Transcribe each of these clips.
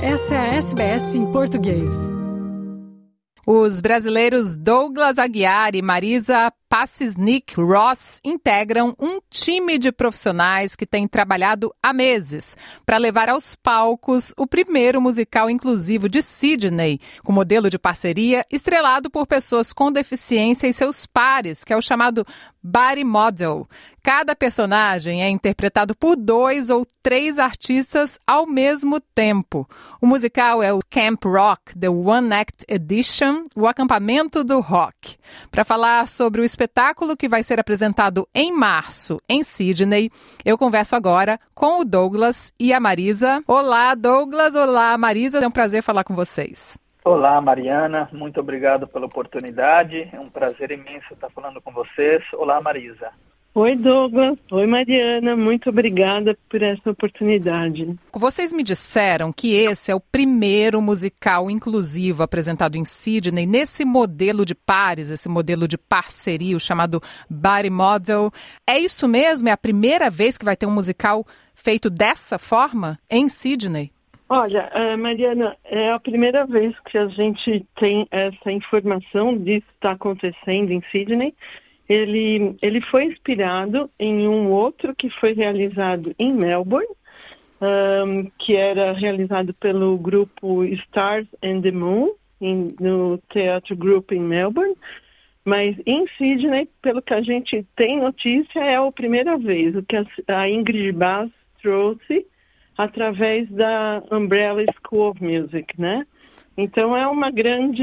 Essa é a SBS em português. Os brasileiros Douglas Aguiar e Marisa Passisnik Ross integram um time de profissionais que tem trabalhado há meses para levar aos palcos o primeiro musical inclusivo de Sydney, com modelo de parceria estrelado por pessoas com deficiência e seus pares, que é o chamado Body Model. Cada personagem é interpretado por 2 ou 3 artistas ao mesmo tempo. O musical é o Camp Rock, The One Act Edition, o acampamento do rock. Para falar sobre o espetáculo que vai ser apresentado em março em Sydney, eu converso agora com o Douglas e a Marisa. Olá, Douglas. Olá, Marisa. É um prazer falar com vocês. Olá, Mariana. Muito obrigado pela oportunidade. É um prazer imenso estar falando com vocês. Olá, Marisa. Oi, Douglas. Oi, Mariana. Muito obrigada por essa oportunidade. Vocês me disseram que esse é o primeiro musical inclusivo apresentado em Sydney, nesse modelo de pares, esse modelo de parceria, o chamado Body Model. É isso mesmo? É a primeira vez que vai ter um musical feito dessa forma em Sydney? Olha, Mariana, é a primeira vez que a gente tem essa informação disso está acontecendo em Sydney. Ele foi inspirado em um outro que foi realizado em Melbourne, que era realizado pelo grupo Stars and the Moon, no Theatre Group em Melbourne. Mas em Sydney, pelo que a gente tem notícia, é a primeira vez, o que a Ingrid Bass trouxe através da Umbrella School of Music, né? Então é uma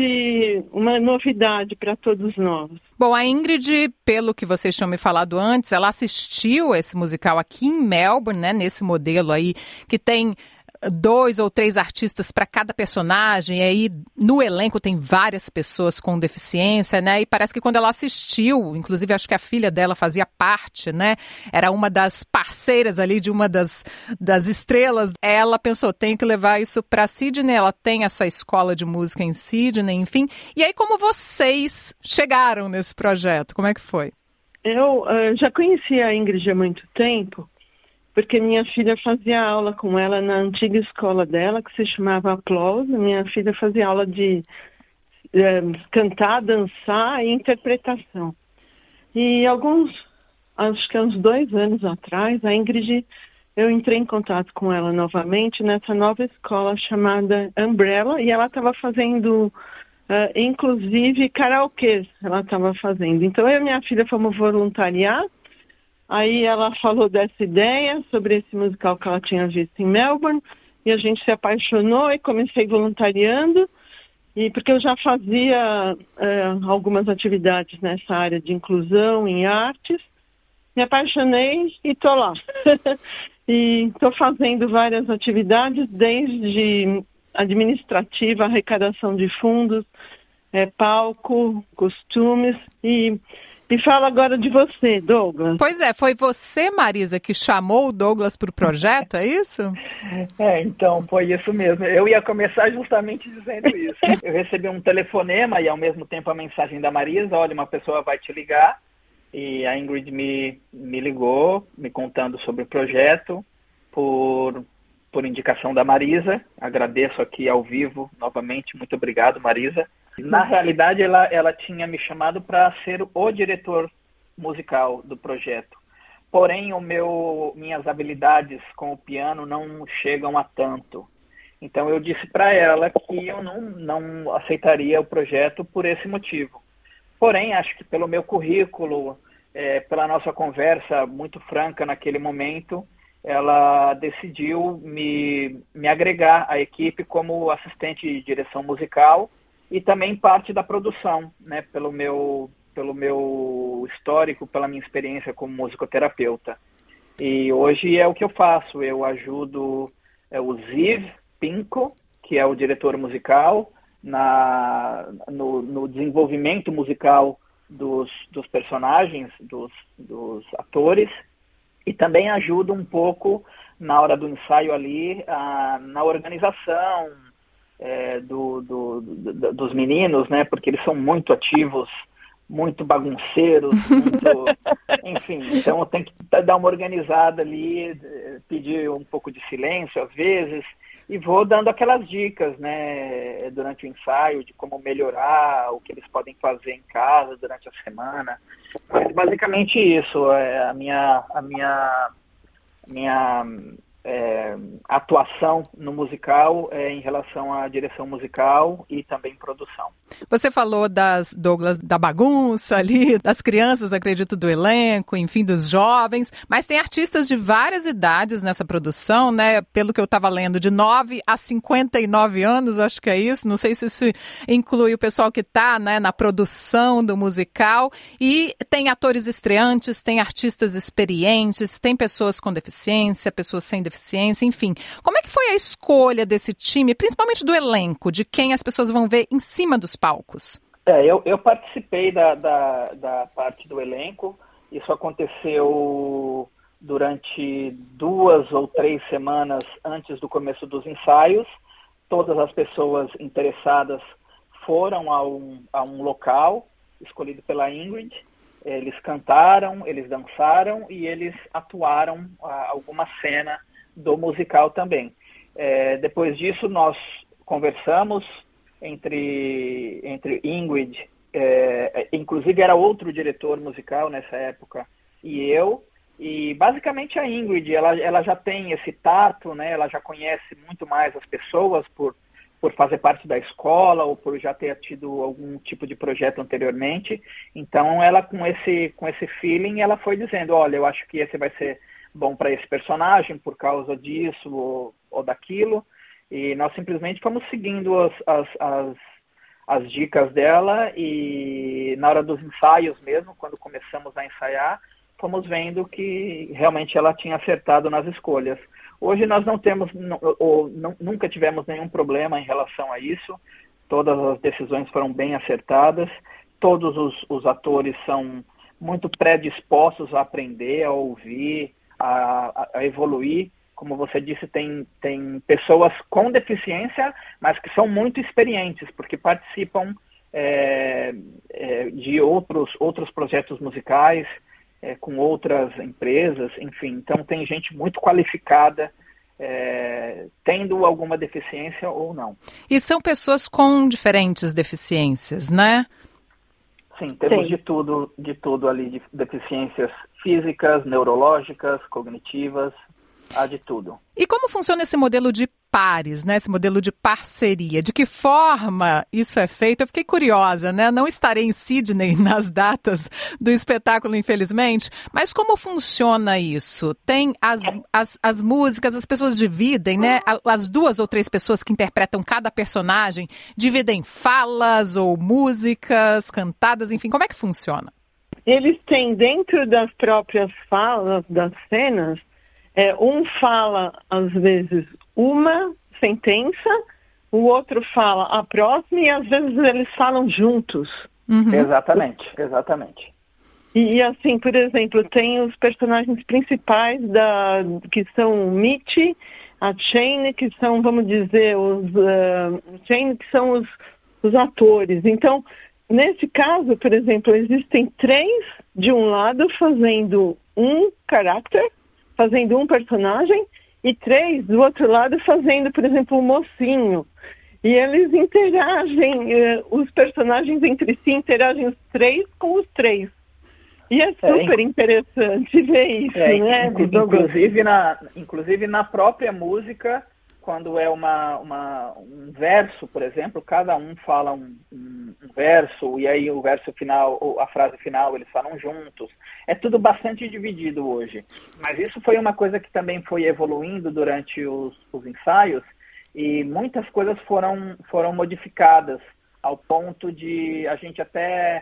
novidade para todos nós. Bom, a Ingrid, pelo que vocês tinham me falado antes, ela assistiu esse musical aqui em Melbourne, né? Nesse modelo aí que tem 2 ou 3 artistas para cada personagem, e aí no elenco tem várias pessoas com deficiência, né? E parece que quando ela assistiu, inclusive acho que a filha dela fazia parte, né? Era uma das parceiras ali de uma das estrelas. Ela pensou, tenho que levar isso para Sydney, ela tem essa escola de música em Sydney, enfim. E aí como vocês chegaram nesse projeto? Como é que foi? Eu já conhecia a Ingrid há muito tempo, porque minha filha fazia aula com ela na antiga escola dela, que se chamava Applause. Minha filha fazia aula de cantar, dançar e interpretação. E acho que há uns 2 anos atrás, a Ingrid, eu entrei em contato com ela novamente nessa nova escola chamada Umbrella, e ela estava fazendo, inclusive, karaokês, ela estava fazendo. Então, eu e minha filha fomos voluntariar. Aí ela falou dessa ideia sobre esse musical que ela tinha visto em Melbourne, e a gente se apaixonou e comecei voluntariando, e porque eu já fazia algumas atividades nessa área de inclusão em artes, me apaixonei e estou lá. E estou fazendo várias atividades, desde administrativa, arrecadação de fundos, palco, costumes e... Me fala agora de você, Douglas. Pois é, foi você, Marisa, que chamou o Douglas para o projeto, é isso? Então, foi isso mesmo. Eu ia começar justamente dizendo isso. Eu recebi um telefonema e, ao mesmo tempo, a mensagem da Marisa: olha, uma pessoa vai te ligar. E a Ingrid me ligou, me contando sobre o projeto, por indicação da Marisa. Agradeço aqui ao vivo, novamente. Muito obrigado, Marisa. Na realidade, ela tinha me chamado para ser o diretor musical do projeto. Porém, minhas habilidades com o piano não chegam a tanto. Então, eu disse para ela que eu não aceitaria o projeto por esse motivo. Porém, acho que pelo meu currículo, pela nossa conversa muito franca naquele momento, ela decidiu me agregar à equipe como assistente de direção musical, e também parte da produção, né, pelo meu histórico, pela minha experiência como musicoterapeuta. E hoje é o que eu faço. Eu ajudo o Ziv Pinko, que é o diretor musical, no desenvolvimento musical dos personagens, dos atores, e também ajudo um pouco na hora do ensaio ali, na organização, dos meninos, né? Porque eles são muito ativos, muito bagunceiros, enfim, então eu tenho que dar uma organizada ali, pedir um pouco de silêncio às vezes, e vou dando aquelas dicas, né, durante o ensaio, de como melhorar, o que eles podem fazer em casa durante a semana. Mas basicamente isso, a minha atuação no musical em relação à direção musical e também produção. Você falou Douglas, da bagunça ali, das crianças, acredito, do elenco, enfim, dos jovens, mas tem artistas de várias idades nessa produção, né? Pelo que eu estava lendo, de 9 a 59 anos, acho que é isso, não sei se isso inclui o pessoal que está, né, na produção do musical, e tem atores estreantes, tem artistas experientes, tem pessoas com deficiência, pessoas sem deficiência, enfim. Como é que foi a escolha desse time, principalmente do elenco, de quem as pessoas vão ver em cima dos palcos? Eu participei da parte do elenco. Isso aconteceu durante 2 ou 3 semanas antes do começo dos ensaios. Todas as pessoas interessadas foram a um local escolhido pela Ingrid. Eles cantaram, eles dançaram e eles atuaram alguma cena do musical também. Depois disso, nós conversamos entre Ingrid, inclusive era outro diretor musical nessa época, e eu, e basicamente a Ingrid, ela já tem esse tato, né? Ela já conhece muito mais as pessoas por fazer parte da escola ou por já ter tido algum tipo de projeto anteriormente. Então ela com esse feeling, ela foi dizendo, olha, eu acho que esse vai ser bom para esse personagem por causa disso ou daquilo. E nós simplesmente fomos seguindo as dicas dela, e na hora dos ensaios mesmo, quando começamos a ensaiar, fomos vendo que realmente ela tinha acertado nas escolhas. Hoje nós nunca tivemos nenhum problema em relação a isso. Todas as decisões foram bem acertadas. Todos os atores são muito predispostos a aprender, a ouvir, a evoluir. Como você disse, tem pessoas com deficiência, mas que são muito experientes, porque participam de outros projetos musicais, com outras empresas, enfim. Então tem gente muito qualificada, tendo alguma deficiência ou não. E são pessoas com diferentes deficiências, né? Sim, temos de tudo ali, de deficiências físicas, neurológicas, cognitivas, há de tudo. E como funciona esse modelo de pares, né? Esse modelo de parceria? De que forma isso é feito? Eu fiquei curiosa, né? Não estarei em Sydney nas datas do espetáculo, infelizmente, mas como funciona isso? Tem as músicas, as pessoas dividem, né? As 2 ou 3 pessoas que interpretam cada personagem dividem falas ou músicas cantadas, enfim, como é que funciona? Eles têm dentro das próprias falas das cenas, um fala, às vezes, uma sentença, o outro fala a próxima e, às vezes, eles falam juntos. Uhum. Exatamente. E, assim, por exemplo, tem os personagens principais que são o Mitch, a Shane, que são, vamos dizer, que são os atores. Então, nesse caso, por exemplo, existem 3 de um lado fazendo um caráter, fazendo um personagem, e 3 do outro lado fazendo, por exemplo, o mocinho. E eles interagem, os personagens entre si interagem os 3 com os 3. E é super interessante ver isso, né? Inclusive na própria música, quando é um verso, por exemplo, cada um fala um verso, e aí o verso final, ou a frase final, eles falam juntos. É tudo bastante dividido hoje. Mas isso foi uma coisa que também foi evoluindo durante os ensaios, e muitas coisas foram modificadas, ao ponto de a gente até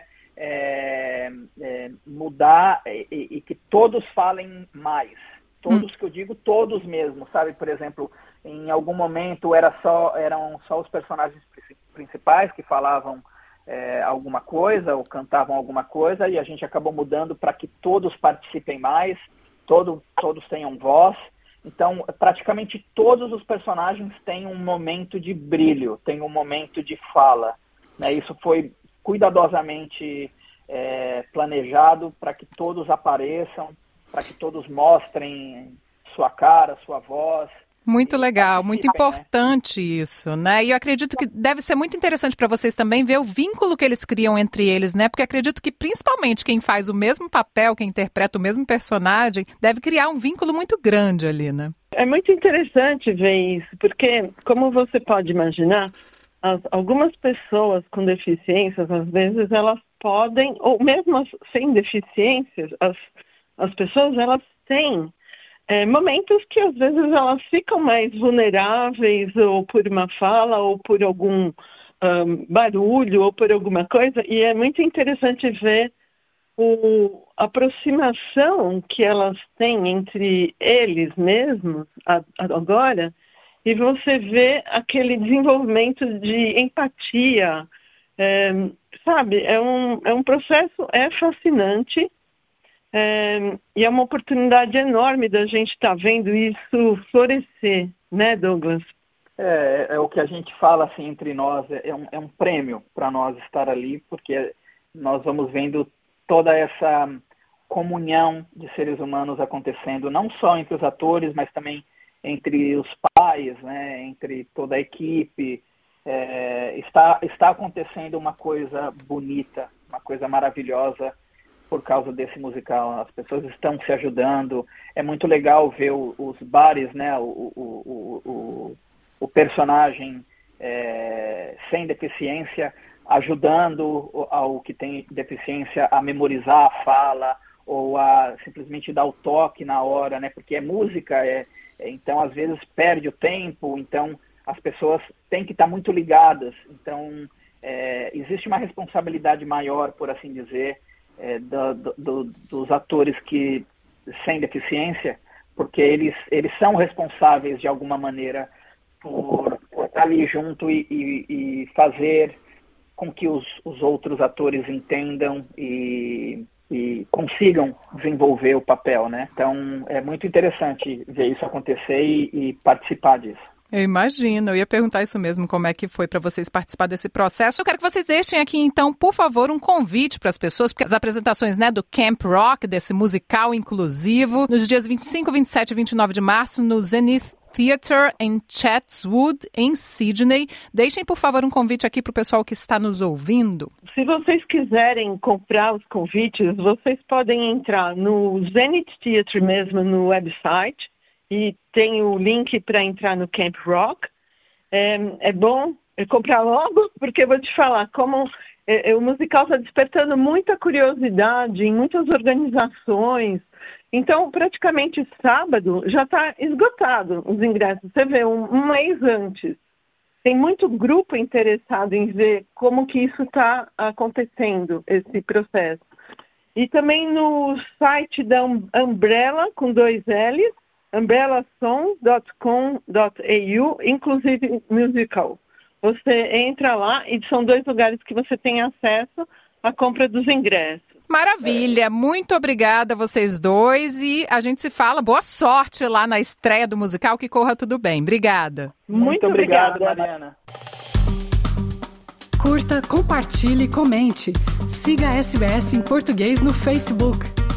mudar e que todos falem mais. Todos, que eu digo, todos mesmo, sabe? Por exemplo, em algum momento eram só os personagens principais que falavam alguma coisa ou cantavam alguma coisa, e a gente acabou mudando para que todos participem mais, todos tenham voz. Então, praticamente todos os personagens têm um momento de brilho, têm um momento de fala, né? Isso foi cuidadosamente planejado para que todos apareçam, para que todos mostrem sua cara, sua voz. Muito legal, muito importante isso, né? E eu acredito que deve ser muito interessante para vocês também ver o vínculo que eles criam entre eles, né? Porque acredito que principalmente quem faz o mesmo papel, quem interpreta o mesmo personagem, deve criar um vínculo muito grande ali, né? É muito interessante ver isso, porque, como você pode imaginar, algumas pessoas com deficiências, às vezes, elas podem, ou mesmo sem deficiências, as pessoas, elas têm momentos que, às vezes, elas ficam mais vulneráveis, ou por uma fala, ou por algum barulho, ou por alguma coisa, e é muito interessante ver a aproximação que elas têm entre eles mesmos agora, e você vê aquele desenvolvimento de empatia, sabe? É um processo, fascinante, e é uma oportunidade enorme da gente estar vendo isso florescer, né, Douglas? É o que a gente fala assim entre nós, é um prêmio para nós estar ali, porque nós vamos vendo toda essa comunhão de seres humanos acontecendo, não só entre os atores, mas também entre os pais, né, entre toda a equipe. Está acontecendo uma coisa bonita, uma coisa maravilhosa por causa desse musical. As pessoas estão se ajudando. É muito legal ver os bares, né, o personagem sem deficiência ajudando ao que tem deficiência a memorizar a fala ou a simplesmente dar o toque na hora, né? Porque é música, então às vezes perde o tempo, então as pessoas têm que estar muito ligadas. Então existe uma responsabilidade maior, por assim dizer, dos atores que sem deficiência, porque eles são responsáveis de alguma maneira por estar ali junto e fazer com que os outros atores entendam e consigam desenvolver o papel, né? Então, é muito interessante ver isso acontecer e participar disso. Eu imagino, eu ia perguntar isso mesmo, como é que foi para vocês participar desse processo. Eu quero que vocês deixem aqui, então, por favor, um convite para as pessoas, porque as apresentações, né, do Camp Rock, desse musical inclusivo, nos dias 25, 27 e 29 de março, no Zenith Theatre em Chatswood, em Sydney. Deixem, por favor, um convite aqui para o pessoal que está nos ouvindo. Se vocês quiserem comprar os convites, vocês podem entrar no Zenith Theatre mesmo, no website, e tem o link para entrar no Camp Rock. É bom comprar logo, porque eu vou te falar, como o musical está despertando muita curiosidade em muitas organizações. Então, praticamente sábado já está esgotado os ingressos. Você vê, um mês antes. Tem muito grupo interessado em ver como que isso está acontecendo, esse processo. E também no site da Umbrella, com 2 L's, umbrellasong.com.au, inclusive musical. Você entra lá e são 2 lugares que você tem acesso à compra dos ingressos. Maravilha, muito obrigada a vocês dois e a gente se fala. Boa sorte lá na estreia do musical, que corra tudo bem. Obrigada. Muito obrigada, Mariana. Curta, compartilhe, comente. Siga a SBS em português no Facebook.